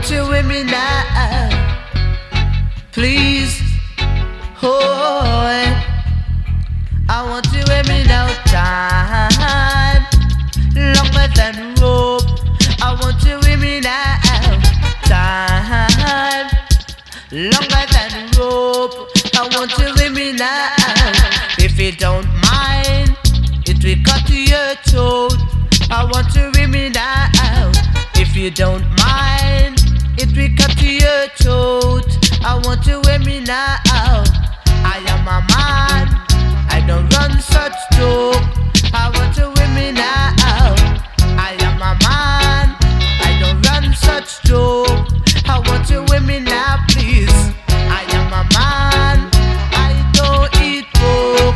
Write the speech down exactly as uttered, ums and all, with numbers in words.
want you with me now, please. Oh, I want you with me now, time longer than rope. I want you with me now, time longer than rope. I want you with me now. If you don't mind, it will cut to your throat. I want you with me now. If you don't mind, it will cut to your throat. I want you with me now.